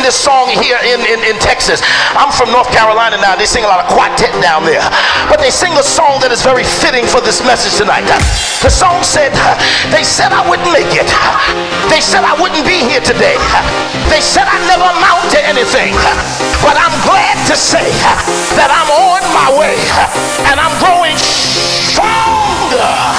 this song here in Texas. I'm from North Carolina now. They sing a lot of quartet down there. But they sing a song that is very fitting for this message tonight. The song said, they said I wouldn't make it. They said I wouldn't be here today. They said I never amount to anything. But I'm glad to say that I'm on my way. And I'm growing stronger.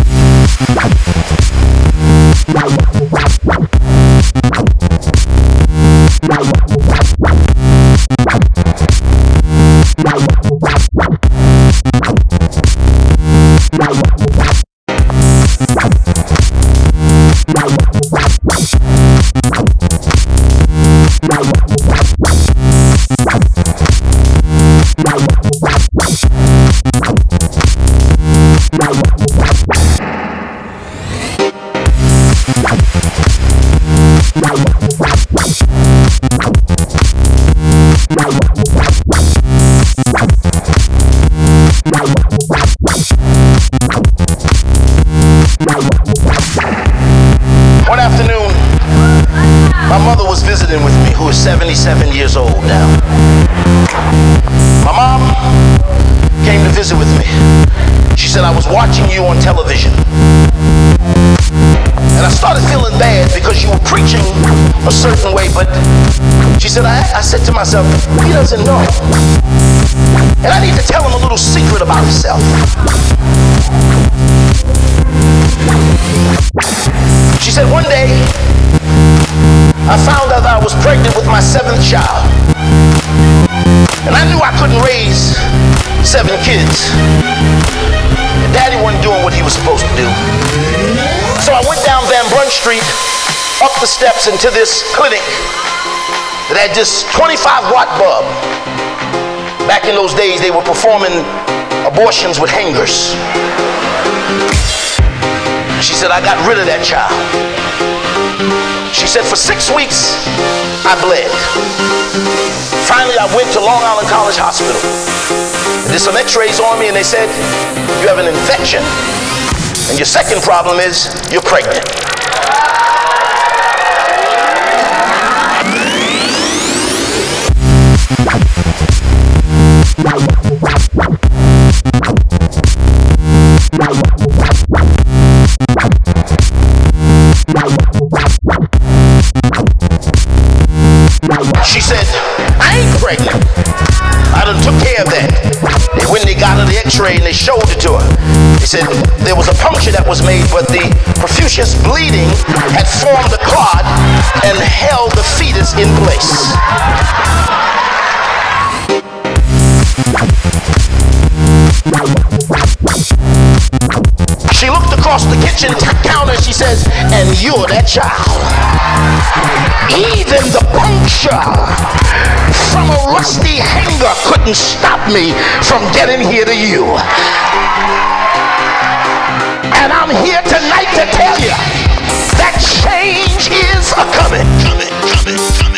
One afternoon, my mother was visiting with me, who is 77 years old now. My mom came to visit with me. She said, I was watching you on television. And I started feeling bad because you were preaching a certain way, but she said, I said to myself, he doesn't know. And I need to tell him a little secret about himself. She said, one day, I found out that I was pregnant with my 7th child. And I knew I couldn't raise 7 kids. And Daddy wasn't doing what he was supposed to do. So I went down Van Brunt Street, up the steps into this clinic that had this 25-watt bulb. Back in those days, they were performing abortions with hangers. She said, I got rid of that child. She said, for 6 weeks, I bled. Finally, I went to Long Island College Hospital. They did some x-rays on me, and they said, you have an infection. And your second problem is, you're pregnant. She said, I ain't pregnant. I done took care of that. And when they got her the x-ray and they showed it to her, they said there was a puncture that was made, but the profuse bleeding had formed a clot and held the fetus in place. She looked across the kitchen counter and she says, and you're that child. Even the puncture from a rusty hanger couldn't stop me from getting here to you. And I'm here tonight to tell you that change is a coming.